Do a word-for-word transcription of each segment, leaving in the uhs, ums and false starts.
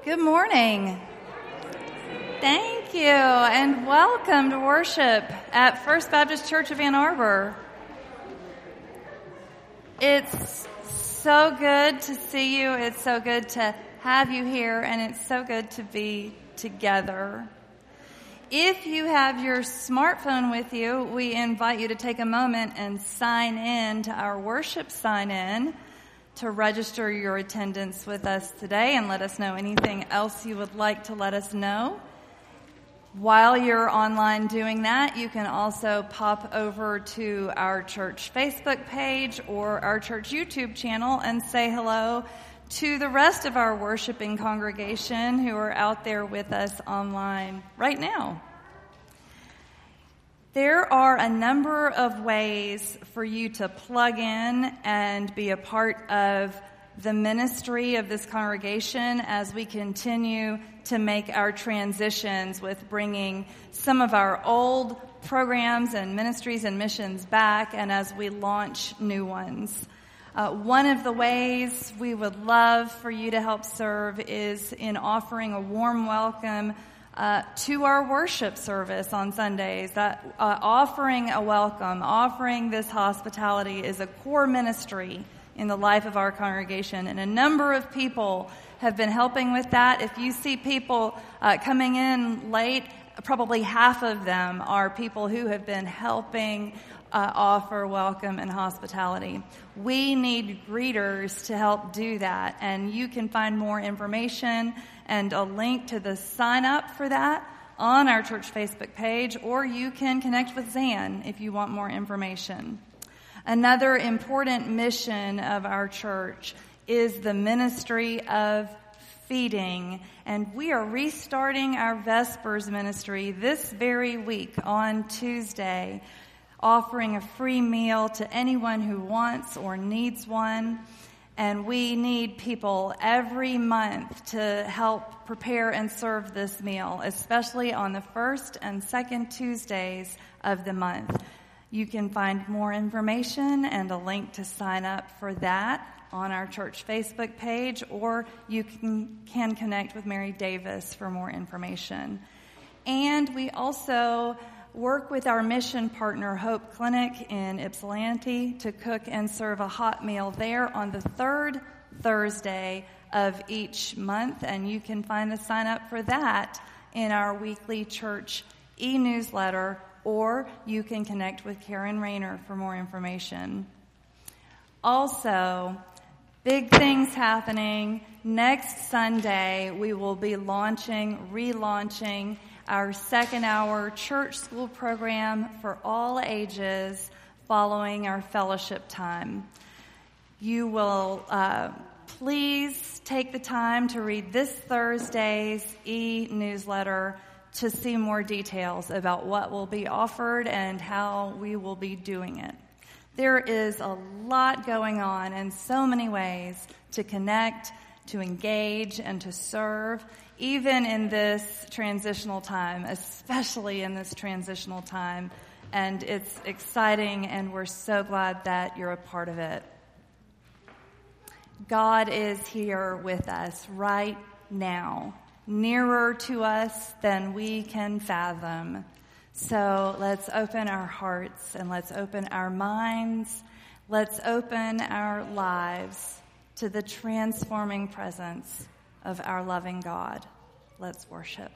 Good morning. Thank you, and welcome to worship at First Baptist Church of Ann Arbor. It's so good to see you. It's so good to have you here, and it's so good to be together. If you have your smartphone with you, we invite you to take a moment and sign in to our worship sign-in to register your attendance with us today and let us know anything else you would like to let us know. While you're online doing that, you can also pop over to our church Facebook page or our church YouTube channel and say hello to the rest of our worshiping congregation who are out there with us online right now. There are a number of ways for you to plug in and be a part of the ministry of this congregation as we continue to make our transitions with bringing some of our old programs and ministries and missions back and as we launch new ones. Uh, one of the ways we would love for you to help serve is in offering a warm welcome Uh, to our worship service on Sundays. That uh, offering a welcome, offering this hospitality is a core ministry in the life of our congregation, and a number of people have been helping with that. If you see people uh, coming in late, probably half of them are people who have been helping uh, offer welcome and hospitality. We need greeters to help do that, and you can find more information and a link to the sign up for that on our church Facebook page, or you can connect with Zan if you want more information. Another important mission of our church is the ministry of feeding, and we are restarting our Vespers ministry this very week on Tuesday, offering a free meal to anyone who wants or needs one. And we need people every month to help prepare and serve this meal, especially on the first and second Tuesdays of the month. You can find more information and a link to sign up for that on our church Facebook page, or you can, can connect with Mary Davis for more information. And we also work with our mission partner, Hope Clinic in Ypsilanti, to cook and serve a hot meal there on the third Thursday of each month. And you can find the sign up for that in our weekly church e-newsletter, or you can connect with Karen Rayner for more information. Also, big things happening. Next Sunday, we will be launching, relaunching our second hour church school program for all ages following our fellowship time. You will uh, please take the time to read this Thursday's e-newsletter to see more details about what will be offered and how we will be doing it. There is a lot going on in so many ways to connect, to engage, and to serve, even in this transitional time, especially in this transitional time. And it's exciting, and we're so glad that you're a part of it. God is here with us right now, nearer to us than we can fathom. So let's open our hearts and let's open our minds. Let's open our lives to the transforming presence of our loving God. Let's worship.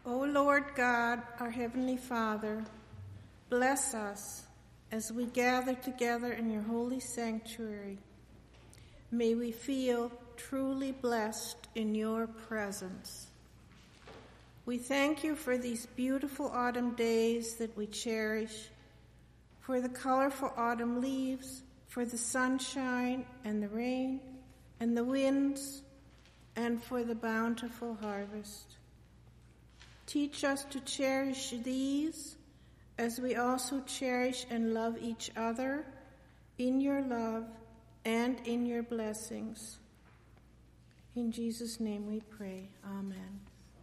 O Lord God, our Heavenly Father, bless us as we gather together in your holy sanctuary. May we feel truly blessed in your presence. We thank you for these beautiful autumn days that we cherish, for the colorful autumn leaves, for the sunshine and the rain and the winds, and for the bountiful harvest. Teach us to cherish these as we also cherish and love each other in your love and in your blessings. In Jesus' name we pray. Amen.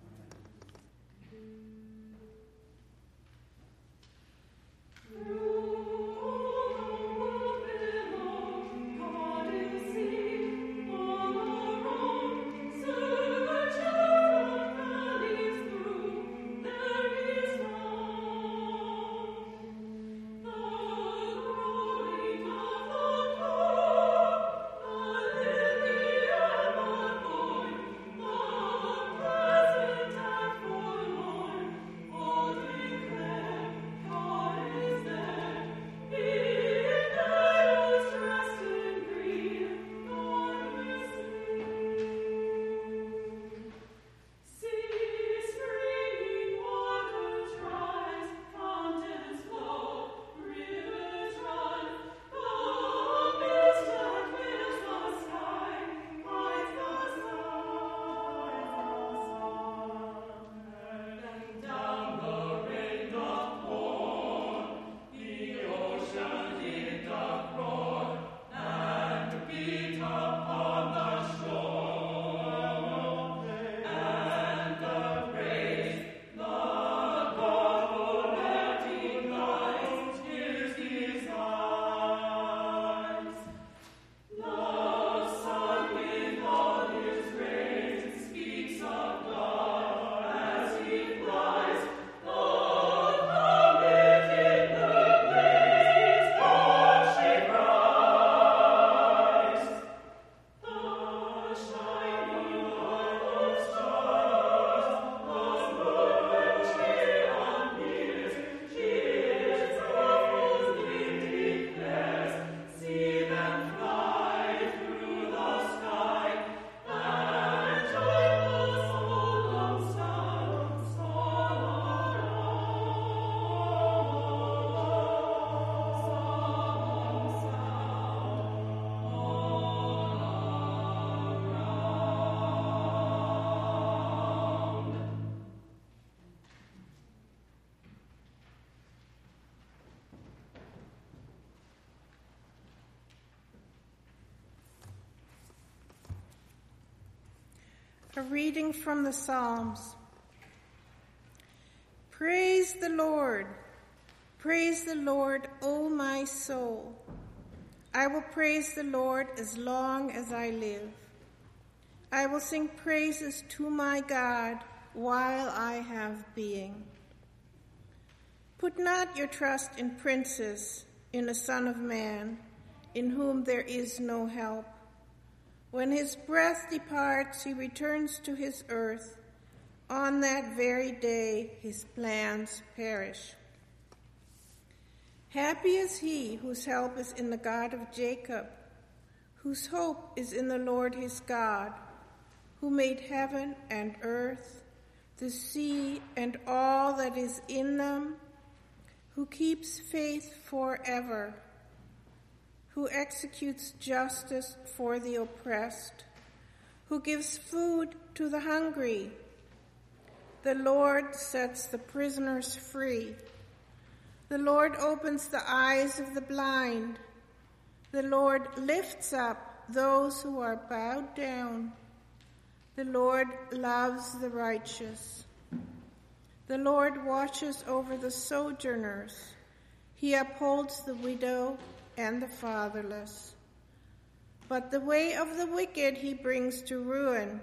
A reading from the Psalms. Praise the Lord. Praise the Lord, O my soul. I will praise the Lord as long as I live. I will sing praises to my God while I have being. Put not your trust in princes, in a son of man, in whom there is no help. When his breath departs, he returns to his earth. On that very day, his plans perish. Happy is he whose help is in the God of Jacob, whose hope is in the Lord his God, who made heaven and earth, the sea and all that is in them, who keeps faith forever, who executes justice for the oppressed, who gives food to the hungry. The Lord sets the prisoners free. The Lord opens the eyes of the blind. The Lord lifts up those who are bowed down. The Lord loves the righteous. The Lord watches over the sojourners. He upholds the widow and the fatherless. But the way of the wicked he brings to ruin.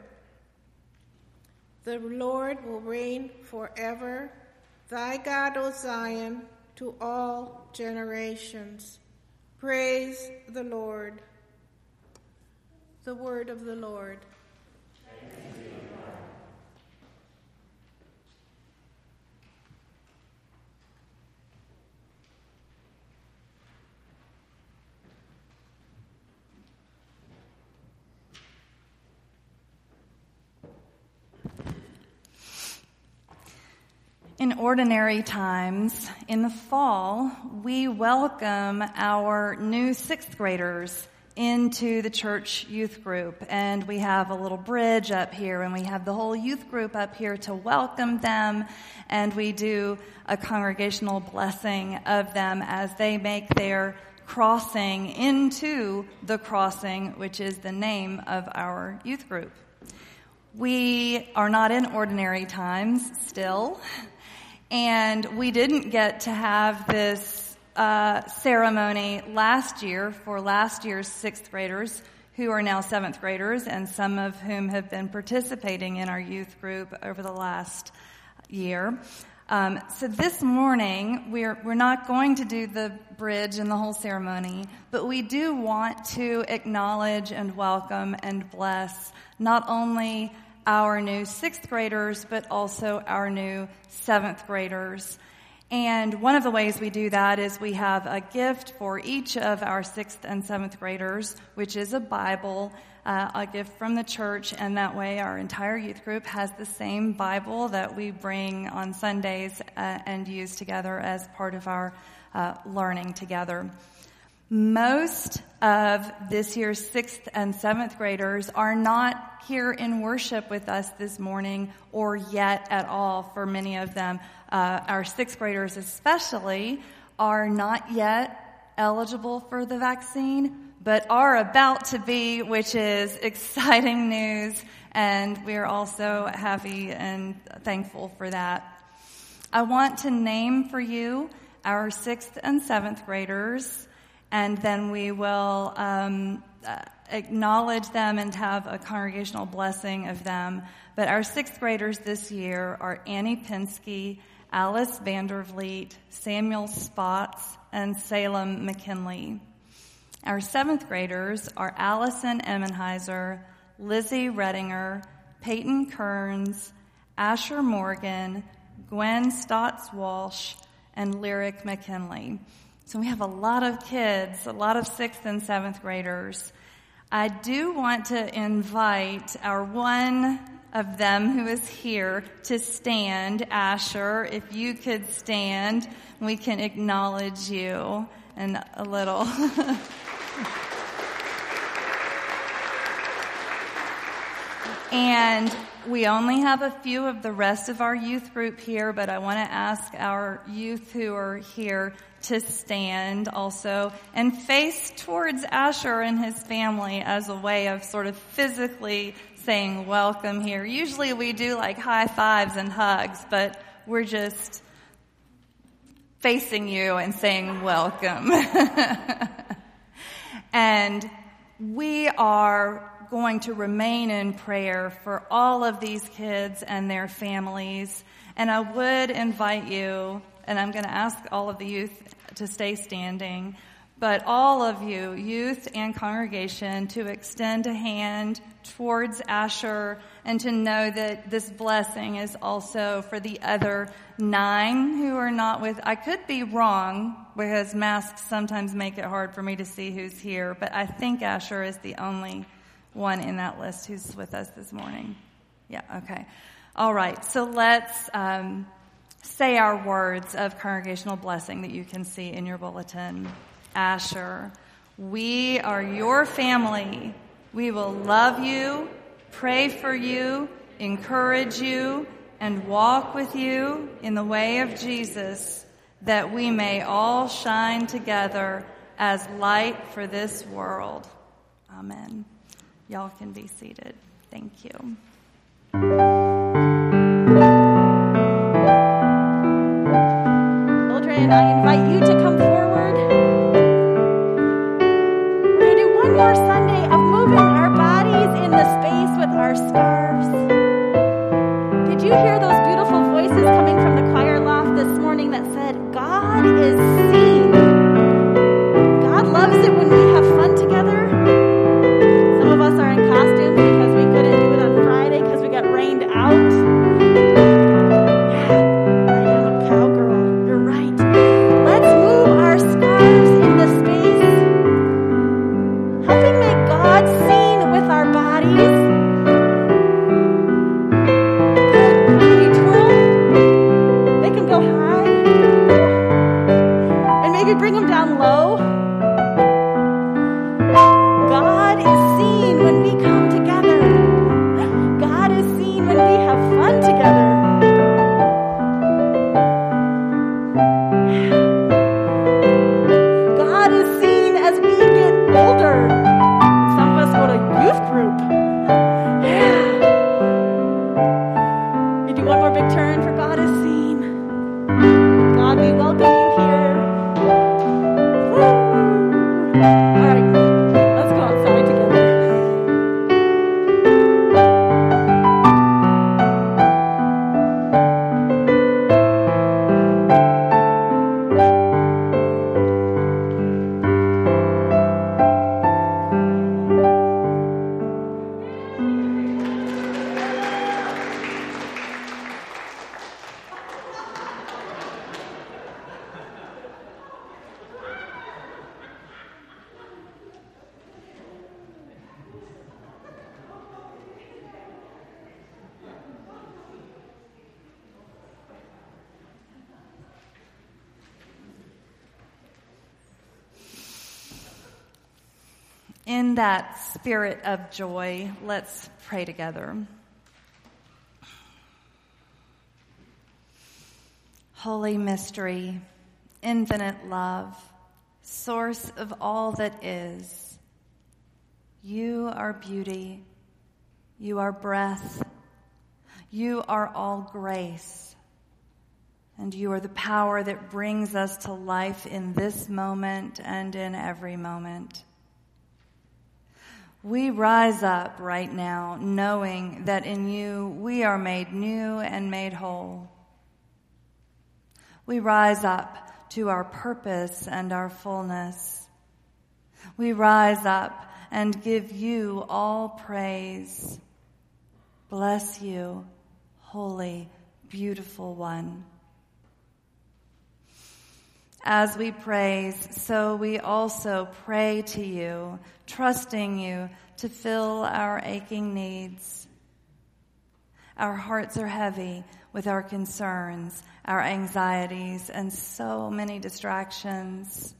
The Lord will reign forever, thy God, O Zion, to all generations. Praise the Lord. The word of the Lord. In ordinary times, in the fall, we welcome our new sixth graders into the church youth group. And we have a little bridge up here, and we have the whole youth group up here to welcome them. And we do a congregational blessing of them as they make their crossing into the crossing, which is the name of our youth group. We are not in ordinary times still. And we didn't get to have this uh, ceremony last year for last year's sixth graders, who are now seventh graders, and some of whom have been participating in our youth group over the last year. Um, so this morning, we're we're not going to do the bridge and the whole ceremony, but we do want to acknowledge and welcome and bless not only our new sixth graders, but also our new seventh graders. And one of the ways we do that is we have a gift for each of our sixth and seventh graders, which is a Bible, uh, a gift from the church, and that way our entire youth group has the same Bible that we bring on Sundays uh, and use together as part of our uh, learning together. Most of this year's sixth and seventh graders are not here in worship with us this morning, or yet at all for many of them. Uh, our sixth graders especially are not yet eligible for the vaccine, but are about to be, which is exciting news, and we're also happy and thankful for that. I want to name for you our sixth and seventh graders, and then we will um, uh, acknowledge them and have a congregational blessing of them. But our sixth graders this year are Annie Pinsky, Alice Vandervliet, Samuel Spots, and Salem McKinley. Our seventh graders are Allison Emmenheiser, Lizzie Redinger, Peyton Kearns, Asher Morgan, Gwen Stotts Walsh, and Lyric McKinley. So we have a lot of kids, a lot of sixth and seventh graders. I do want to invite our one of them who is here to stand. Asher, if you could stand, we can acknowledge you and a little. And we only have a few of the rest of our youth group here, but I want to ask our youth who are here to stand also and face towards Asher and his family as a way of sort of physically saying welcome here. Usually we do like high fives and hugs, but we're just facing you and saying welcome. And we are going to remain in prayer for all of these kids and their families. And I would invite you, and I'm going to ask all of the youth to stay standing, but all of you, youth and congregation, to extend a hand towards Asher and to know that this blessing is also for the other nine who are not with. I could be wrong because masks sometimes make it hard for me to see who's here, but I think Asher is the only one in that list who's with us this morning. Yeah, okay. All right, so let's um, say our words of congregational blessing that you can see in your bulletin. Asher, we are your family. We will love you, pray for you, encourage you, and walk with you in the way of Jesus, that we may all shine together as light for this world. Amen. Y'all can be seated. Thank you. Children, I invite you to come forward. We're going to do one more Sunday of moving our bodies in the space with our scarves. Did you hear those beautiful voices coming from the choir loft this morning that said, God is seen? God loves it when we have fun together. Some of us are in costumes because we couldn't do it on Friday because we got rained out. Yeah, I am a cowgirl. You're right. Let's move our scarves in the space, helping make God seen with our bodies. Good. Can you twirl? Make In that spirit of joy, let's pray together. Holy mystery, infinite love, source of all that is, you are beauty, you are breath, you are all grace, and you are the power that brings us to life in this moment and in every moment. We rise up right now knowing that in you we are made new and made whole. We rise up to our purpose and our fullness. We rise up and give you all praise. Bless you, holy, beautiful one. As we praise, so we also pray to you, trusting you to fill our aching needs. Our hearts are heavy with our concerns, our anxieties, and so many distractions.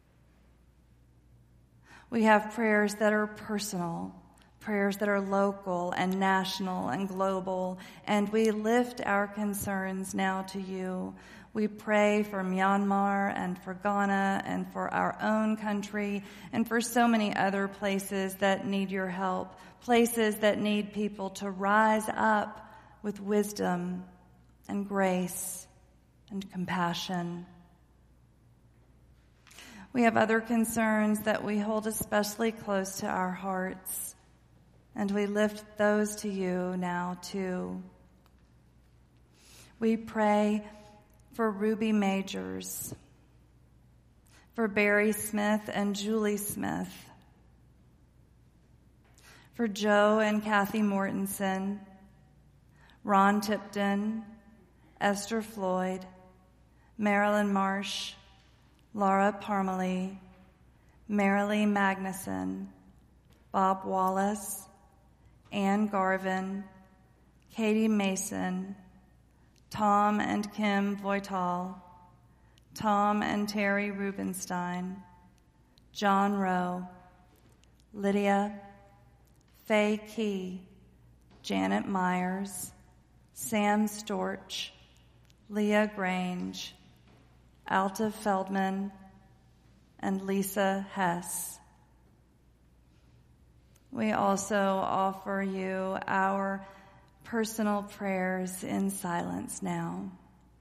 We have prayers that are personal, prayers that are local and national and global, and we lift our concerns now to you. We pray for Myanmar and for Ghana and for our own country and for so many other places that need your help, places that need people to rise up with wisdom and grace and compassion. We have other concerns that we hold especially close to our hearts, and we lift those to you now too. We pray for Ruby Majors, for Barry Smith and Julie Smith, for Joe and Kathy Mortensen, Ron Tipton, Esther Floyd, Marilyn Marsh, Laura Parmalee, Marilee Magnuson, Bob Wallace, Ann Garvin, Katie Mason, Tom and Kim Voital, Tom and Terry Rubenstein, John Rowe, Lydia, Faye Key, Janet Myers, Sam Storch, Leah Grange, Alta Feldman, and Lisa Hess. We also offer you our personal prayers in silence now.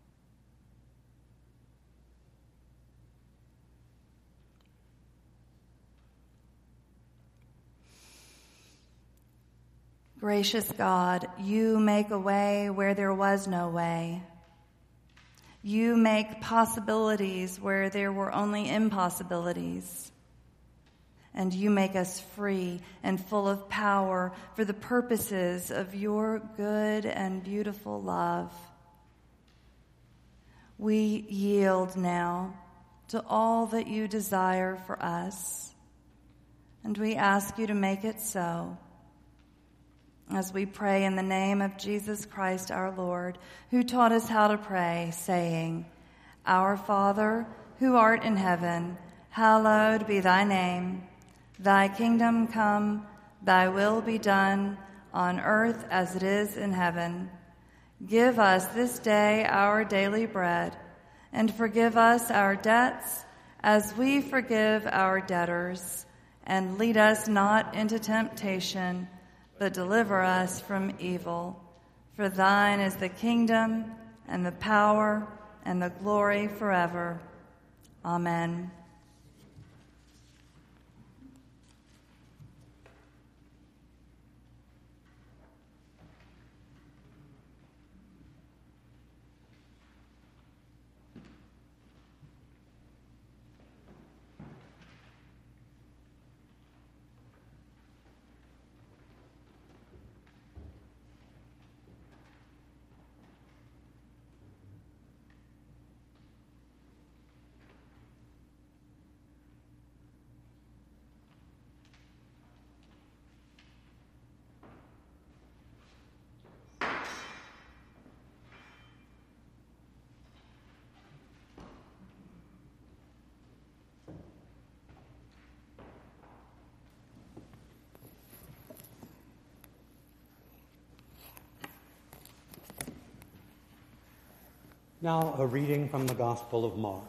Gracious God, you make a way where there was no way. You make possibilities where there were only impossibilities. And you make us free and full of power for the purposes of your good and beautiful love. We yield now to all that you desire for us, and we ask you to make it so. As we pray in the name of Jesus Christ our Lord, who taught us how to pray, saying, Our Father, who art in heaven, hallowed be thy name. Thy kingdom come, thy will be done, on earth as it is in heaven. Give us this day our daily bread, and forgive us our debts as we forgive our debtors. And lead us not into temptation, but deliver us from evil. For thine is the kingdom, and the power, and the glory forever. Amen. Now a reading from the Gospel of Mark.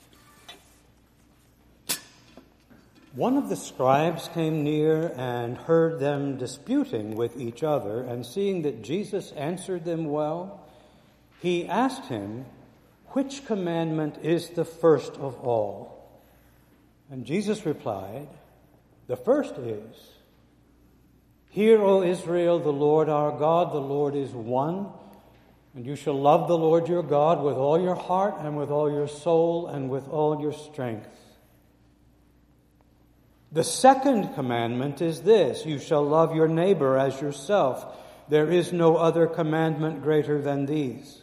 One of the scribes came near and heard them disputing with each other, and seeing that Jesus answered them well, he asked him, "Which commandment is the first of all?" And Jesus replied, "The first is, Hear, O Israel, the Lord our God, the Lord is one, and you shall love the Lord your God with all your heart and with all your soul and with all your strength. The second commandment is this, you shall love your neighbor as yourself. There is no other commandment greater than these."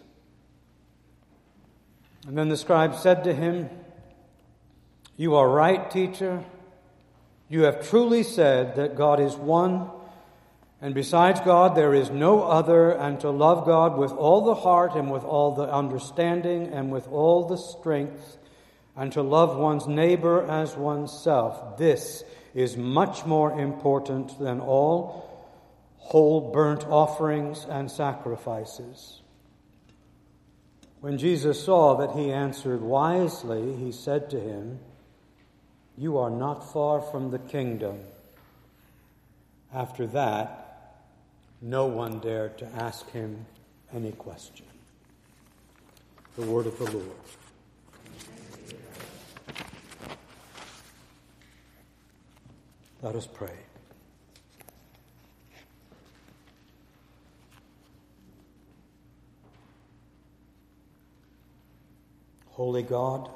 And then the scribe said to him, "You are right, teacher. You have truly said that God is one, and besides God there is no other, and to love God with all the heart and with all the understanding and with all the strength, and to love one's neighbor as oneself. This is much more important than all whole burnt offerings and sacrifices." When Jesus saw that he answered wisely, he said to him, "You are not far from the kingdom." After that, no one dared to ask him any question. The word of the Lord. Let us pray. Holy God,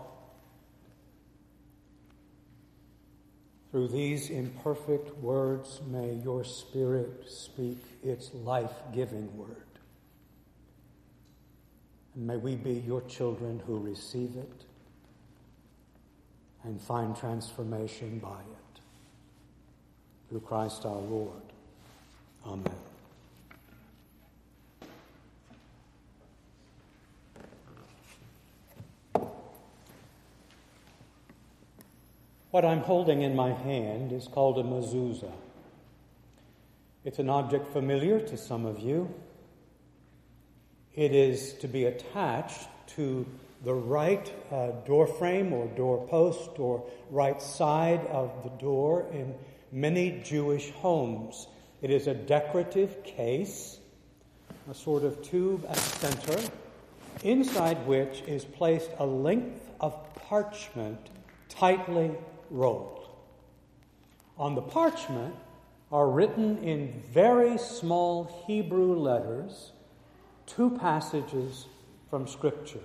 through these imperfect words, may your Spirit speak its life-giving word. And may we be your children who receive it and find transformation by it. Through Christ our Lord. Amen. What I'm holding in my hand is called a mezuzah. It's an object familiar to some of you. It is to be attached to the right uh, door frame or door post or right side of the door in many Jewish homes. It is a decorative case, a sort of tube at the center, inside which is placed a length of parchment tightly rolled. On the parchment are written in very small Hebrew letters two passages from Scripture.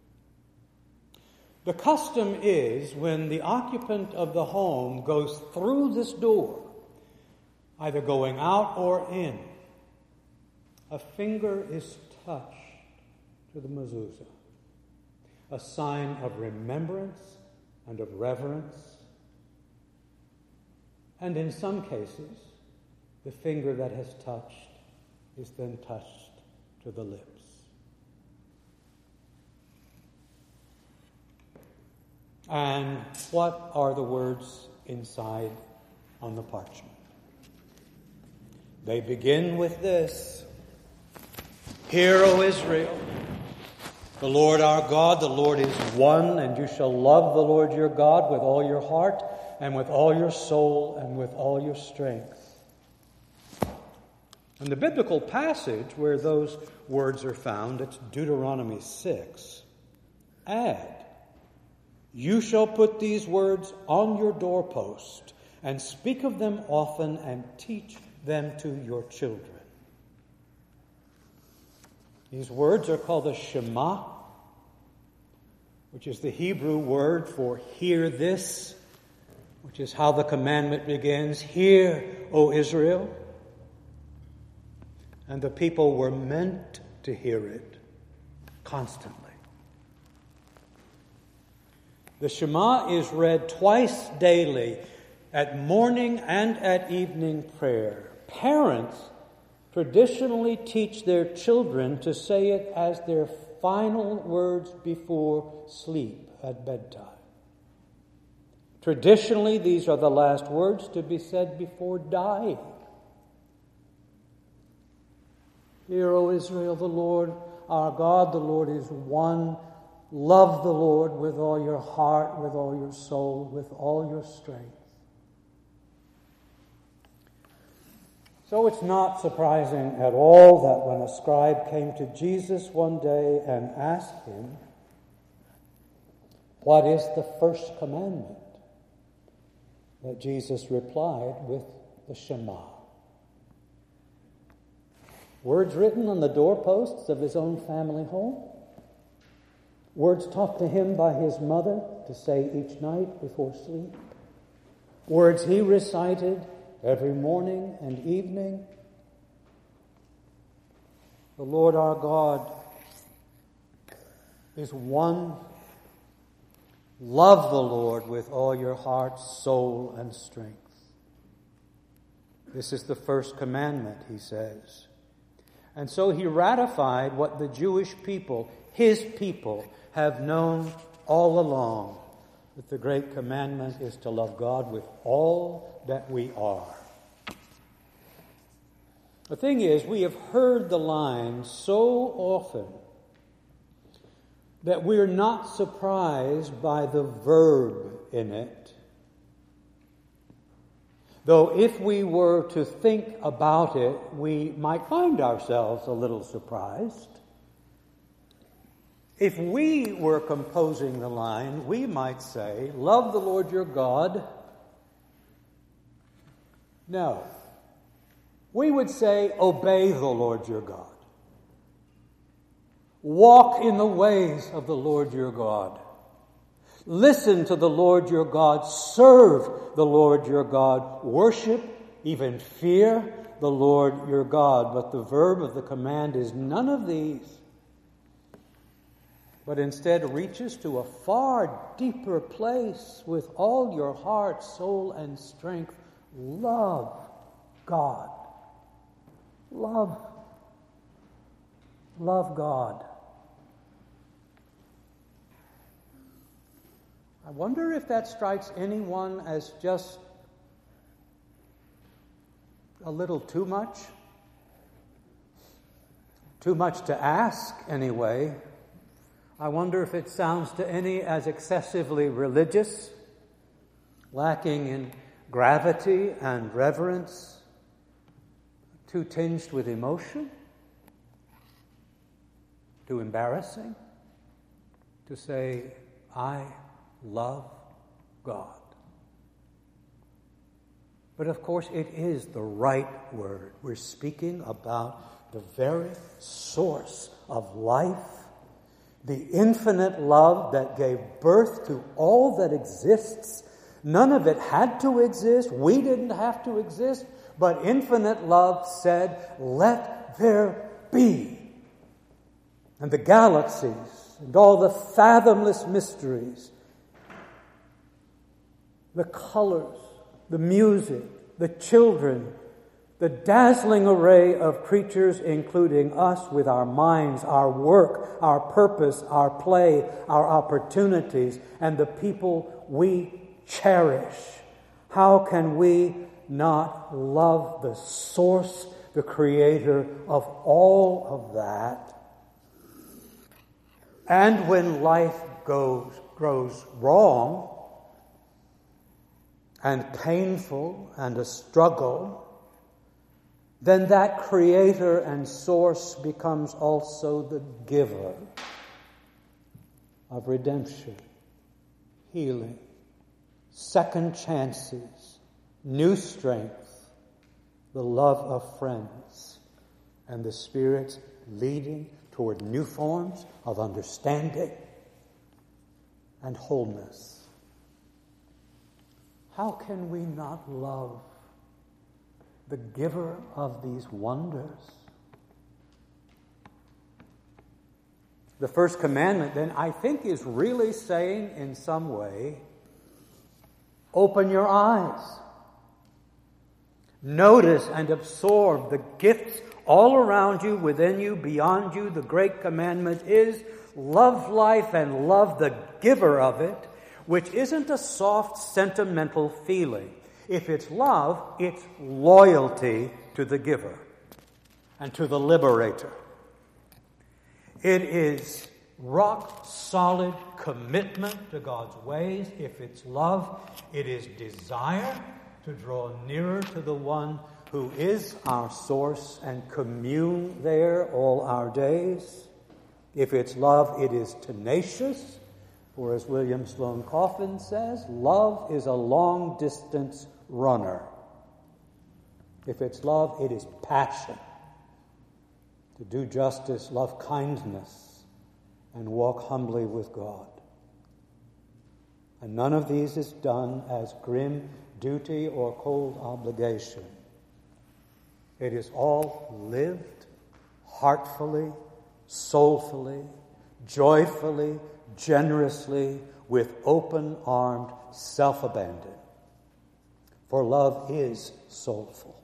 The custom is when the occupant of the home goes through this door, either going out or in, a finger is touched to the mezuzah, a sign of remembrance and of reverence. And in some cases, the finger that has touched is then touched to the lips. And what are the words inside on the parchment? They begin with this: Hear, O Israel, the Lord our God, the Lord is one, and you shall love the Lord your God with all your heart and with all your soul and with all your strength. In the biblical passage where those words are found, it's Deuteronomy six. Add, you shall put these words on your doorpost and speak of them often and teach them to your children. These words are called the Shema, which is the Hebrew word for hear this, which is how the commandment begins. Hear, O Israel. And the people were meant to hear it constantly. The Shema is read twice daily at morning and at evening prayer. Parents traditionally teach their children to say it as their final words before sleep at bedtime. Traditionally, these are the last words to be said before dying. Hear, O Israel, the Lord our God, the Lord is one. Love the Lord with all your heart, with all your soul, with all your strength. So it's not surprising at all that when a scribe came to Jesus one day and asked him, "What is the first commandment?" that Jesus replied with the Shema. Words written on the doorposts of his own family home. Words taught to him by his mother to say each night before sleep. Words he recited every morning and evening. The Lord our God is one. Love the Lord with all your heart, soul, and strength. This is the first commandment, he says. And so he ratified what the Jewish people, his people, have known all along, that the great commandment is to love God with all that we are. The thing is, we have heard the line so often that we're not surprised by the verb in it. Though if we were to think about it, we might find ourselves a little surprised. If we were composing the line, we might say, "Love the Lord your God." No. We would say, "Obey the Lord your God. Walk in the ways of the Lord your God. Listen to the Lord your God. Serve the Lord your God. Worship, even fear the Lord your God." But the verb of the command is none of these, but instead reaches to a far deeper place. With all your heart, soul, and strength, love God. Love. Love God. I wonder if that strikes anyone as just a little too much. Too much to ask, anyway. I wonder if it sounds to any as excessively religious, lacking in gravity and reverence, too tinged with emotion, too embarrassing to say, "I love God." But of course, it is the right word. We're speaking about the very source of life, the infinite love that gave birth to all that exists. None of it had to exist. We didn't have to exist. But infinite love said, "Let there be." And the galaxies and all the fathomless mysteries, the colors, the music, the children, the dazzling array of creatures, including us with our minds, our work, our purpose, our play, our opportunities, and the people we cherish. How can we not love the source, the creator of all of that? And when life goes, grows wrong and painful and a struggle, then that creator and source becomes also the giver of redemption, healing, second chances, new strength, the love of friends, and the Spirit's leading toward new forms of understanding and wholeness. How can we not love the giver of these wonders? The first commandment, then, I think is really saying in some way, open your eyes. Notice and absorb the gifts all around you, within you, beyond you. The great commandment is love life and love the giver of it, which isn't a soft, sentimental feeling. If it's love, it's loyalty to the giver and to the liberator. It is rock solid commitment to God's ways. If it's love, it is desire to draw nearer to the one who is our source and commune there all our days. If it's love, it is tenacious. For as William Sloane Coffin says, love is a long-distance runner. If it's love, it is passion. To do justice, love kindness, and walk humbly with God. And none of these is done as grim duty or cold obligation. It is all lived heartfully, soulfully, joyfully, generously, with open-armed self-abandon. For love is soulful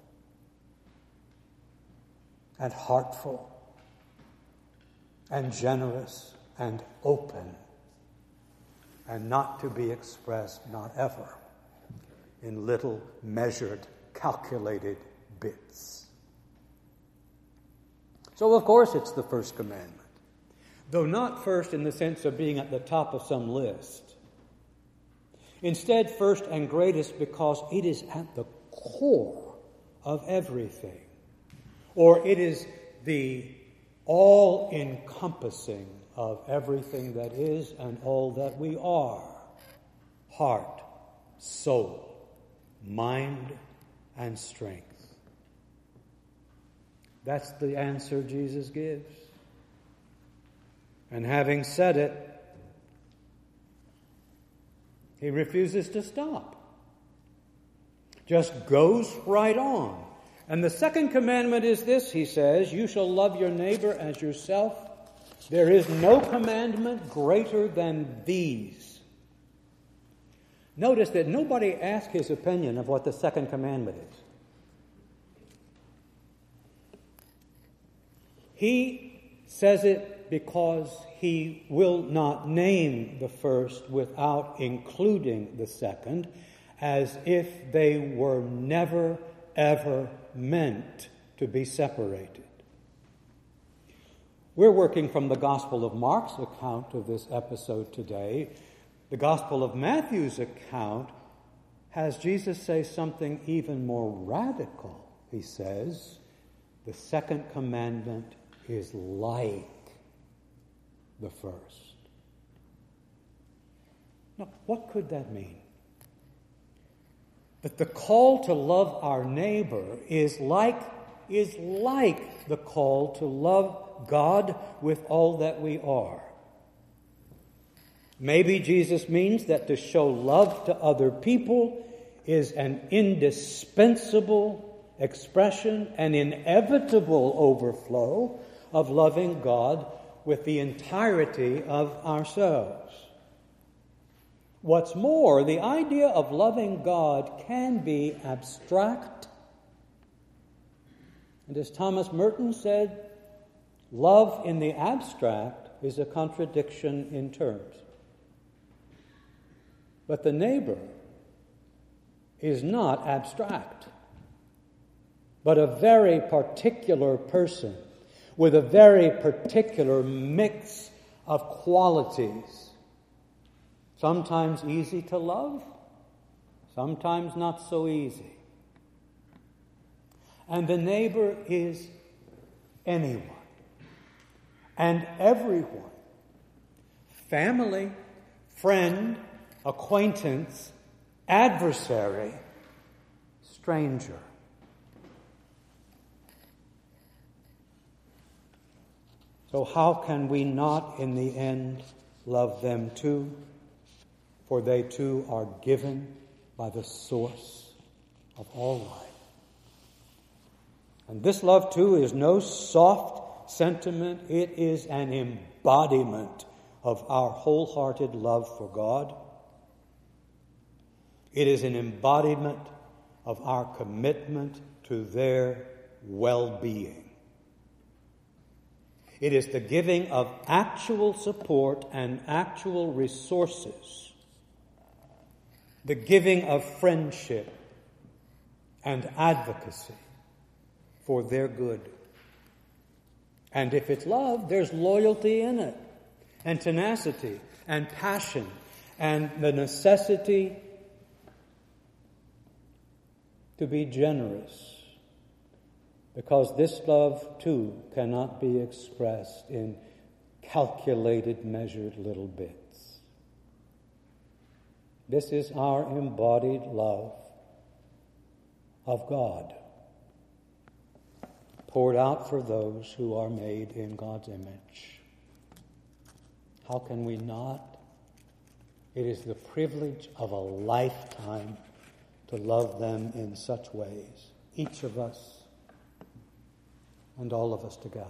and heartful and generous and open, and not to be expressed, not ever, in little measured, calculated bits. So, of course, it's the first commandment. Though not first in the sense of being at the top of some list. Instead, first and greatest because it is at the core of everything. Or it is the all-encompassing of everything that is and all that we are. Heart, soul, mind, and strength. That's the answer Jesus gives. And having said it, he refuses to stop. Just goes right on. And the second commandment is this, he says, you shall love your neighbor as yourself. There is no commandment greater than these. Notice that nobody asked his opinion of what the second commandment is. He says it because he will not name the first without including the second, as if they were never, ever meant to be separated. We're working from the Gospel of Mark's account of this episode today. The Gospel of Matthew's account has Jesus say something even more radical. He says, the second commandment is like the first. Now, what could that mean? That the call to love our neighbor is like, is like the call to love God with all that we are. Maybe Jesus means that to show love to other people is an indispensable expression, an inevitable overflow of loving God with the entirety of ourselves. What's more, the idea of loving God can be abstract. And as Thomas Merton said, love in the abstract is a contradiction in terms. But the neighbor is not abstract, but a very particular person with a very particular mix of qualities. Sometimes easy to love, sometimes not so easy. And the neighbor is anyone and everyone. Family, friend, acquaintance, adversary, stranger. So how can we not in the end love them too? For they too are given by the source of all life. And this love too is no soft sentiment. It is an embodiment of our wholehearted love for God. It is an embodiment of our commitment to their well-being. It is the giving of actual support and actual resources, the giving of friendship and advocacy for their good. And if it's love, there's loyalty in it, and tenacity, and passion, and the necessity to be generous. Because this love, too, cannot be expressed in calculated, measured little bits. This is our embodied love of God, poured out for those who are made in God's image. How can we not? It is the privilege of a lifetime to love them in such ways, each of us and all of us together.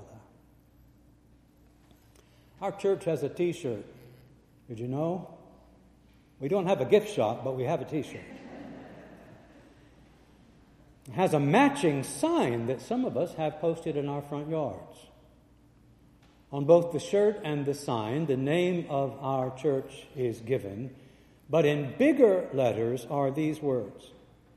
Our church has a t-shirt. Did you know? We don't have a gift shop, but we have a t-shirt. It has a matching sign that some of us have posted in our front yards. On both the shirt and the sign, the name of our church is given, but in bigger letters are these words: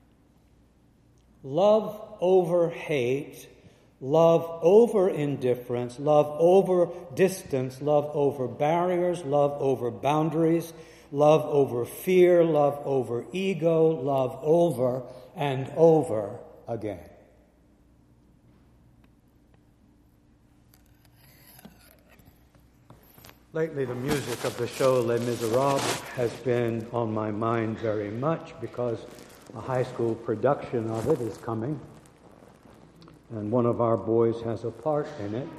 love over hate, love over indifference, love over distance, love over barriers, love over boundaries, love over fear, love over ego, love over and over again. Lately, the music of the show Les Miserables has been on my mind very much because a high school production of it is coming, and one of our boys has a part in it.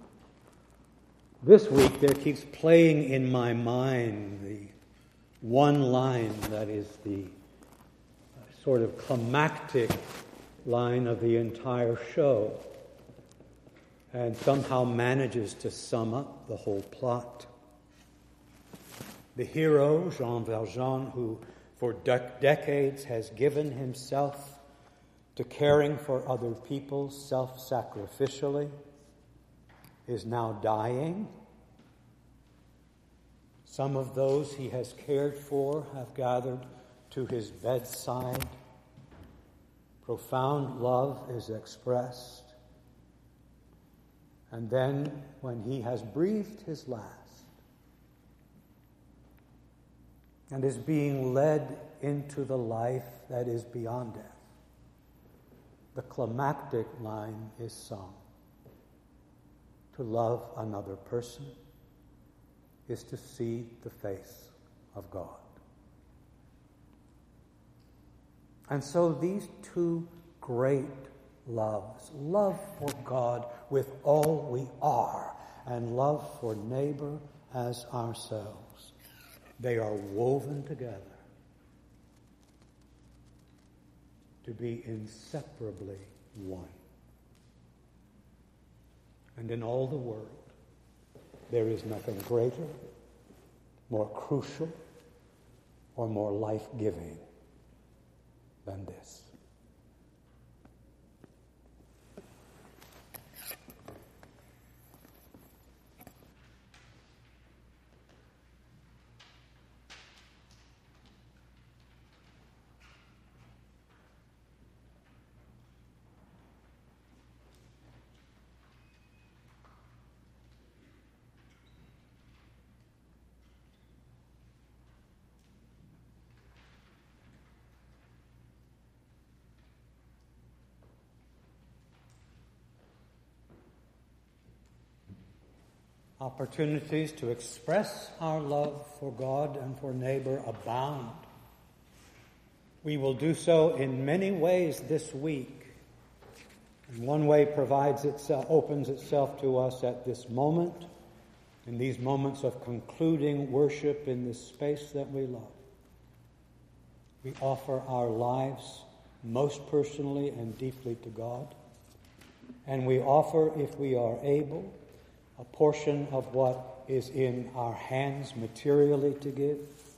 This week, there keeps playing in my mind the one line that is the sort of climactic line of the entire show, and somehow manages to sum up the whole plot. The hero, Jean Valjean, who for de- decades has given himself to caring for other people self-sacrificially, is now dying. Some of those he has cared for have gathered to his bedside. Profound love is expressed. And then, when he has breathed his last and is being led into the life that is beyond death, the climactic line is sung. To love another person is to see the face of God. And so these two great loves, love for God with all we are, and love for neighbor as ourselves, they are woven together to be inseparably one. And in all the world, there is nothing greater, more crucial, or more life-giving than this. Opportunities to express our love for God and for neighbor abound. We will do so in many ways this week. And one way provides itself, opens itself to us at this moment, in these moments of concluding worship in this space that we love. We offer our lives most personally and deeply to God. And we offer, if we are able, a portion of what is in our hands materially to give.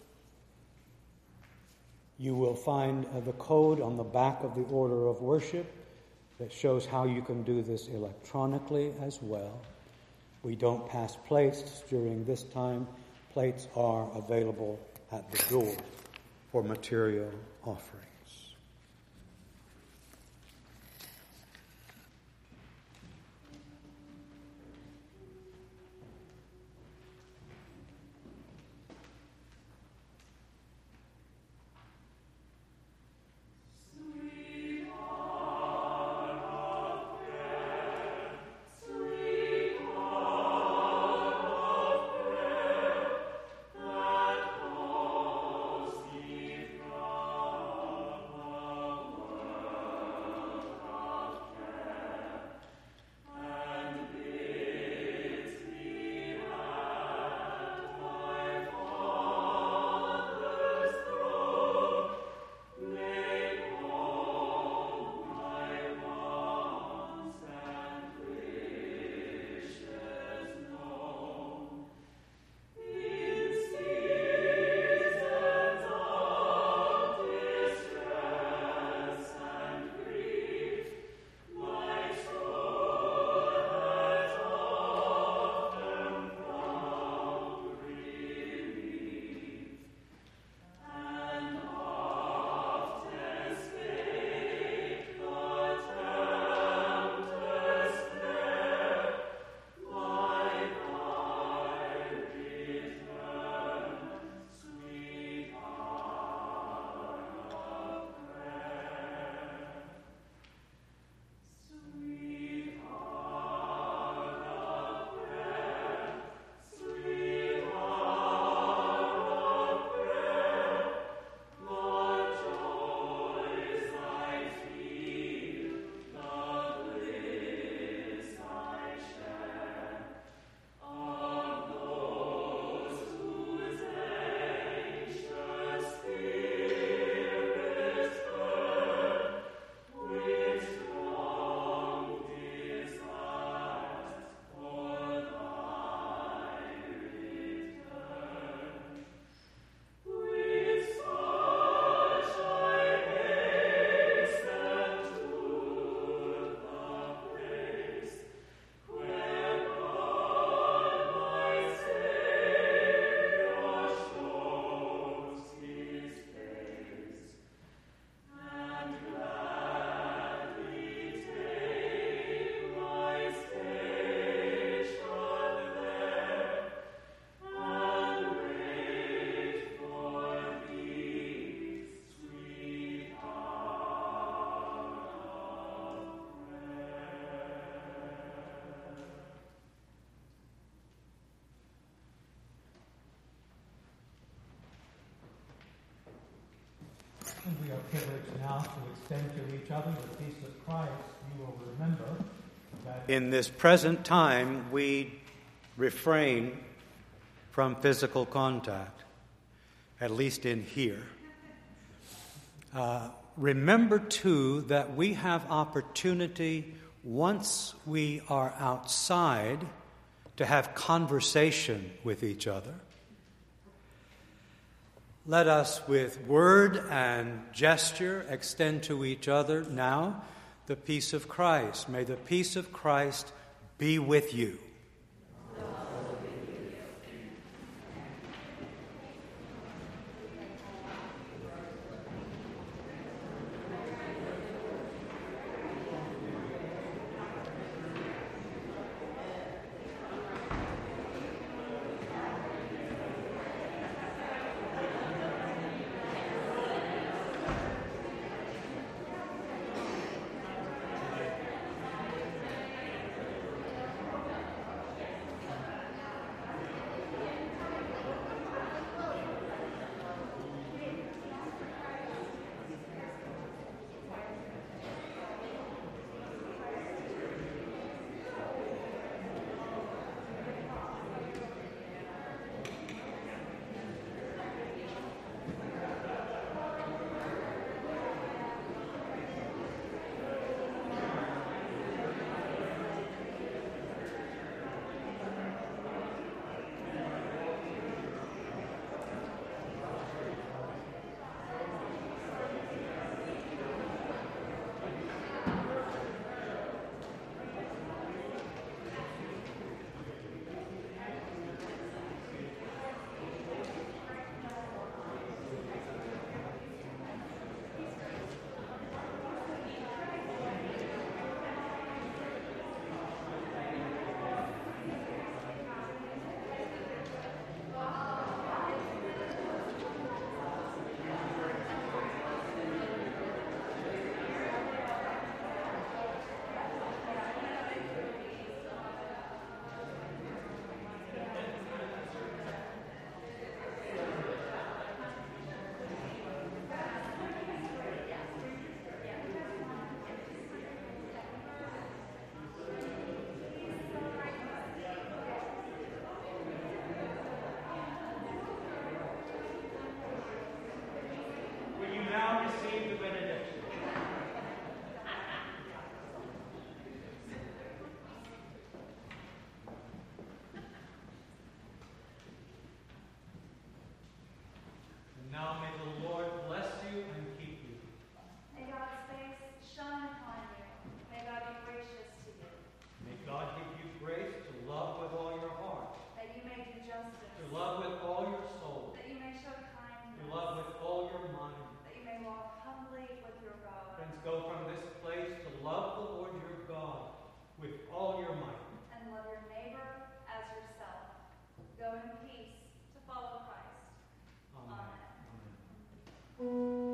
You will find uh, the code on the back of the order of worship that shows how you can do this electronically as well. We don't pass plates during this time. Plates are available at the door for material offerings. privilege now to extend to each other the peace of Christ. You will remember that in this present time we refrain from physical contact, at least in here. Uh, remember, too, that we have opportunity once we are outside to have conversation with each other. Let us, with word and gesture, extend to each other now the peace of Christ. May the peace of Christ be with you. Now may the Lord bless you and keep you. May God's face shine upon you. May God be gracious to you. May God give you grace to love with all your heart. That you may do justice. To love with all your soul. That you may show kindness. To love with all your mind. That you may walk humbly with your God. Friends, go from this place to love the Lord your God with all your might. And love your neighbor as yourself. Go in peace to follow Christ. Amen. Amen. Amen.